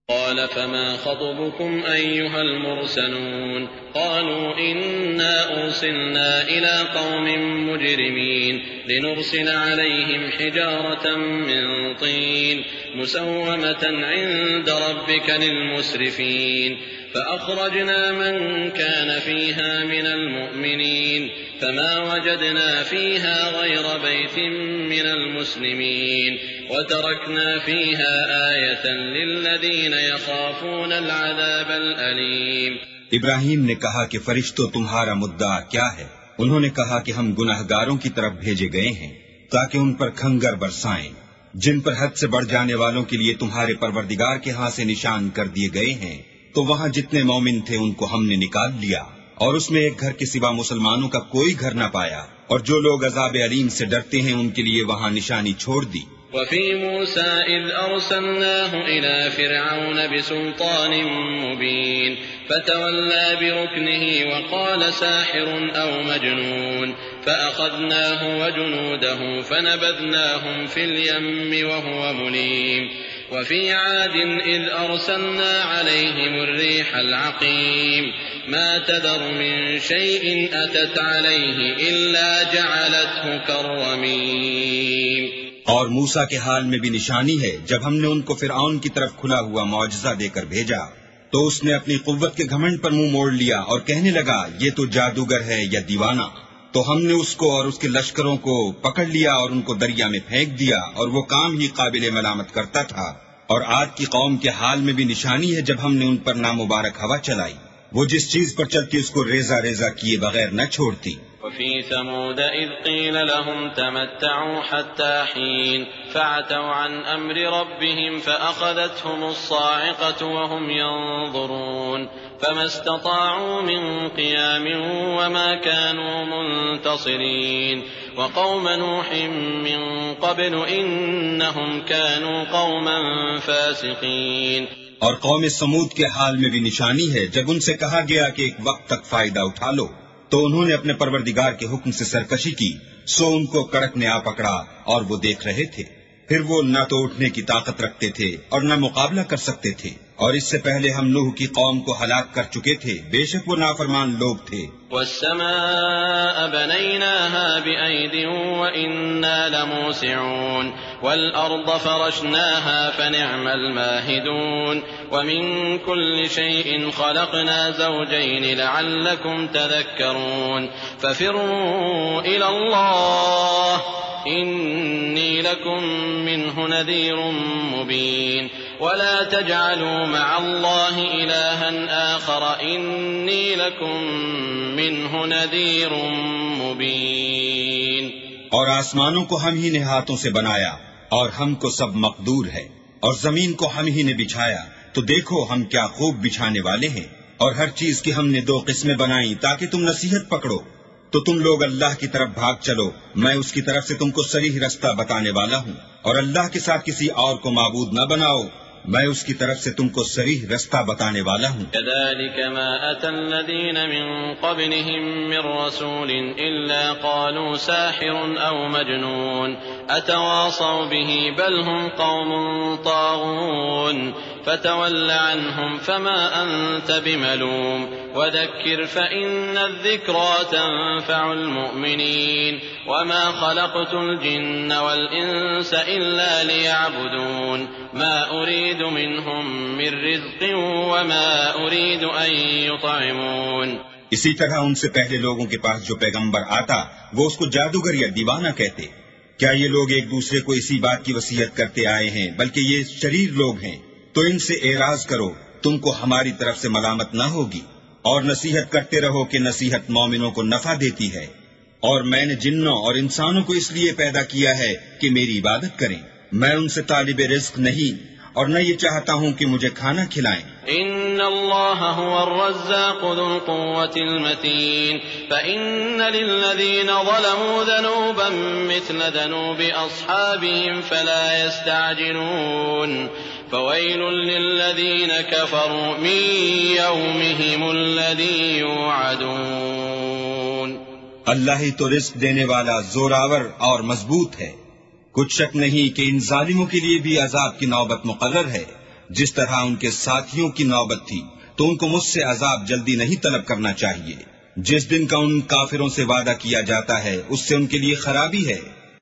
قال فما خطبكم أيها المرسلون قالوا إنا أرسلنا إلى قوم مجرمين لنرسل عليهم حجارة من طين مسومة عند ربك للمسرفين فأخرجنا من كان فيها من المؤمنين فما وجدنا فيها غير بيت من المسلمين وتركنا فيها آية للذين يخافون العذاب الأليم. ابراہیم نے کہا کہ فرشتوں تمہارا مدعا کیا ہے؟ انہوں نے کہا کہ ہم گناہگاروں کی طرف بھیجے گئے ہیں تاکہ ان پر کھنگر برسائیں جن پر حد سے بڑھ جانے والوں کے لیے تمہارے پروردگار کے ہاں سے نشان کر دیے گئے ہیں. تو وہاں جتنے مومن تھے ان کو ہم نے نکال لیا اور اس میں ایک گھر کے سوا مسلمانوں کا کوئی گھر نہ پایا، اور جو لوگ عذاب علیم سے ڈرتے ہیں ان کے لیے وہاں نشانی چھوڑ دی. وفي موسى إذ أرسلناه إلى فرعون بسلطان مبين فتولى بركنه وقال ساحر أو مجنون فأخذناه وجنوده فنبذناهم في اليم وهو مليم. وفي عاد إذ أرسلنا عليهم الريح العقيم ما تذر من شيء أتت عليه إلا جعلته كالرميم. اور موسیٰ کے حال میں بھی نشانی ہے جب ہم نے ان کو فرعون کی طرف کھلا ہوا معجزہ دے کر بھیجا تو اس نے اپنی قوت کے گھمنڈ پر منہ موڑ لیا اور کہنے لگا یہ تو جادوگر ہے یا دیوانہ. تو ہم نے اس کو اور اس کے لشکروں کو پکڑ لیا اور ان کو دریا میں پھینک دیا اور وہ کام ہی قابل ملامت کرتا تھا. اور عاد کی قوم کے حال میں بھی نشانی ہے جب ہم نے ان پر نامبارک ہوا چلائی، وہ جس چیز پر چلتی اس کو ریزہ ریزہ کیے بغیر نہ چھوڑتی. وفي ثمود إذ قيل لهم تمتعوا حتى حين فعتوا عن أمر ربهم فأخذتهم الصاعقة وهم ينظرون فما استطاعوا من قيام وما كانوا منتصرين. وقوم نوح من قبل إنهم كانوا قوما فاسقين. اور قوم سمود کے حال میں بھی نشانی ہے جب ان سے کہا گیا کہ ایک وقت تک فائدہ اٹھا لو تو انہوں نے اپنے پروردگار کے حکم سے سرکشی کی، سو ان کو کڑک نے آ پکڑا اور وہ دیکھ رہے تھے. پھر وہ نہ تو اٹھنے کی طاقت رکھتے تھے اور نہ مقابلہ کر سکتے تھے. اور اس سے پہلے ہم نوح کی قوم کو ہلاک کر چکے تھے، بے شک وہ نافرمان لوگ تھے. والسماء بنيناها بأيد وإنا لموسعون والأرض فرشناها فنعم الماهدون. ومن كل شيء خلقنا زوجين لعلكم تذكرون. ففروا إلى الله إني لكم منه نذير مبين. ولا تجعلوا مع الله إلها آخر إني لكم منه نذير مبين. اور آسمانوں کو ہم ہی نے ہاتھوں سے بنایا اور ہم کو سب مقدور ہے، اور زمین کو ہم ہی نے بچھایا تو دیکھو ہم کیا خوب بچھانے والے ہیں. اور ہر چیز کی ہم نے دو قسمیں بنائیں تاکہ تم نصیحت پکڑو. تو تم لوگ اللہ کی طرف بھاگ چلو، میں اس کی طرف سے تم کو صریح رستہ بتانے والا ہوں. اور اللہ کے ساتھ کسی اور کو معبود نہ بناؤ، میں اس کی طرف سے تم کو صریح رستہ بتانے والا ہوں. كذلك ما أتى الذين من قبلهم من رسول إلا قالوا ساحر أو مجنون أتواصوا به بل هم قوم طاغون. فتول عنهم فما أنت بملوم وذكر فإن الذكرى تنفع المؤمنين. وما خلقت الجن والإنس إلا ليعبدون ما أريد منهم من رزق وما أريد أن يطعمون. اسی طرح ان سے پہلے لوگوں کے پاس جو پیغمبر آتا وہ اس کو جادوگر یا دیوانہ کہتے. کیا یہ لوگ ایک دوسرے کو اسی بات کی وصیت کرتے آئے ہیں؟ بلکہ یہ شریر لوگ ہیں. تو ان سے اعراض کرو، تم کو ہماری طرف سے ملامت نہ ہوگی. اور نصیحت کرتے رہو کہ نصیحت مومنوں کو نفع دیتی ہے. اور میں نے جنوں اور انسانوں کو اس لیے پیدا کیا ہے کہ میری عبادت کریں. میں ان سے طالب رزق نہیں اور نہ یہ چاہتا ہوں کہ مجھے کھانا کھلائیں. ان اللہ هو الرزاق ذو القوة المتين. فإن للذين ظلموا ذنوبا مثل ذنوب أصحابهم فلا يستعجلون. فويل للذين كفروا من يومهم الذي يوعدون. اللہ ہی تو رزق دینے والا زوراور اور مضبوط ہے. کچھ شک نہیں کہ ان ظالموں کے لیے بھی عذاب کی نوبت مقرر ہے جس طرح ان کے ساتھیوں کی نوبت تھی تو ان کو مجھ سے عذاب جلدی نہیں طلب کرنا چاہیے۔ جس دن کا ان کافروں سے وعدہ کیا جاتا ہے اس سے ان کے لیے خرابی ہے۔